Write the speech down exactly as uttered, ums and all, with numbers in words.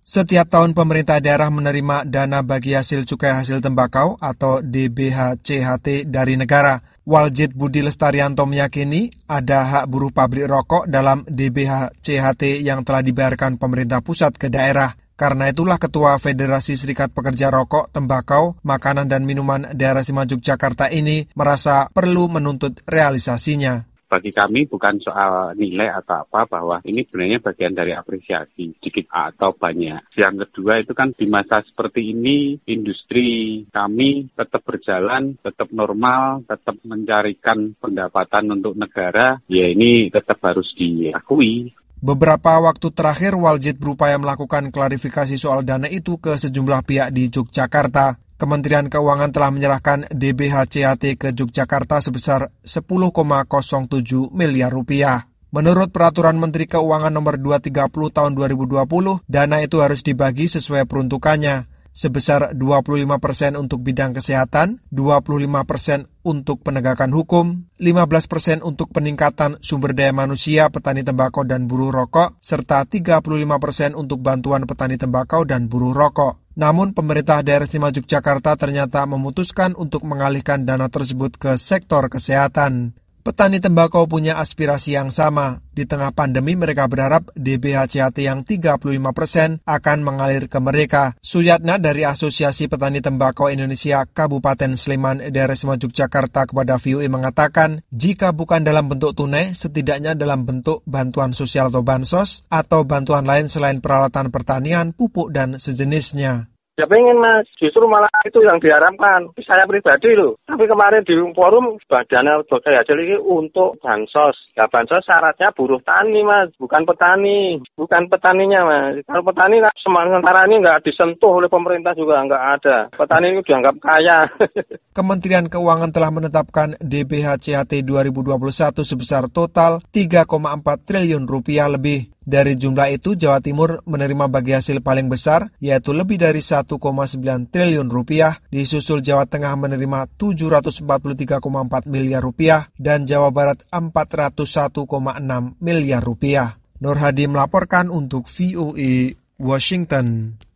Setiap tahun pemerintah daerah menerima dana bagi hasil cukai hasil tembakau atau D B H C H T dari negara. Waljit Budi Lestarianto meyakini ada hak buruh pabrik rokok dalam D B H C H T yang telah dibayarkan pemerintah pusat ke daerah. Karena itulah Ketua Federasi Serikat Pekerja Rokok, Tembakau, Makanan dan Minuman Daerah Istimewa Yogyakarta ini merasa perlu menuntut realisasinya. Bagi kami bukan soal nilai atau apa, bahwa ini sebenarnya bagian dari apresiasi, sedikit atau banyak. Yang kedua itu kan di masa seperti ini, industri kami tetap berjalan, tetap normal, tetap mencarikan pendapatan untuk negara, ya ini tetap harus diakui. Beberapa waktu terakhir, Waljit berupaya melakukan klarifikasi soal dana itu ke sejumlah pihak di Yogyakarta. Kementerian Keuangan telah menyerahkan D B H C H T ke Yogyakarta sebesar sepuluh koma nol tujuh miliar rupiah. Menurut Peraturan Menteri Keuangan Nomor dua ratus tiga puluh Tahun dua ribu dua puluh, dana itu harus dibagi sesuai peruntukannya, sebesar dua puluh lima persen untuk bidang kesehatan, dua puluh lima persen untuk penegakan hukum, lima belas persen untuk peningkatan sumber daya manusia, petani tembakau dan buruh rokok, serta tiga puluh lima persen untuk bantuan petani tembakau dan buruh rokok. Namun, pemerintah daerah istimewa Yogyakarta ternyata memutuskan untuk mengalihkan dana tersebut ke sektor kesehatan. Petani tembakau punya aspirasi yang sama. Di tengah pandemi, mereka berharap D B H C H T yang tiga puluh lima persen akan mengalir ke mereka. Suyatna dari Asosiasi Petani Tembakau Indonesia Kabupaten Sleman, daerah istimewa Yogyakarta kepada V O A mengatakan, jika bukan dalam bentuk tunai, setidaknya dalam bentuk bantuan sosial atau bansos, atau bantuan lain selain peralatan pertanian, pupuk, dan sejenisnya. Ya pengen mas, justru malah itu yang diharapkan. Saya pribadi loh. Tapi kemarin di forum Dana Bagi Hasil ini untuk bansos. Ya bansos syaratnya buruh tani mas, bukan petani. Bukan petaninya mas. Kalau petani sementara ini nggak disentuh oleh pemerintah juga nggak ada. Petani itu dianggap kaya. Kementerian Keuangan telah menetapkan D B H C H T dua ribu dua puluh satu sebesar total tiga koma empat triliun rupiah lebih. Dari jumlah itu, Jawa Timur menerima bagi hasil paling besar, yaitu lebih dari satu koma sembilan triliun rupiah, disusul Jawa Tengah menerima tujuh ratus empat puluh tiga koma empat miliar rupiah, dan Jawa Barat empat ratus satu koma enam miliar rupiah. Nur Hadi melaporkan untuk V O A Washington.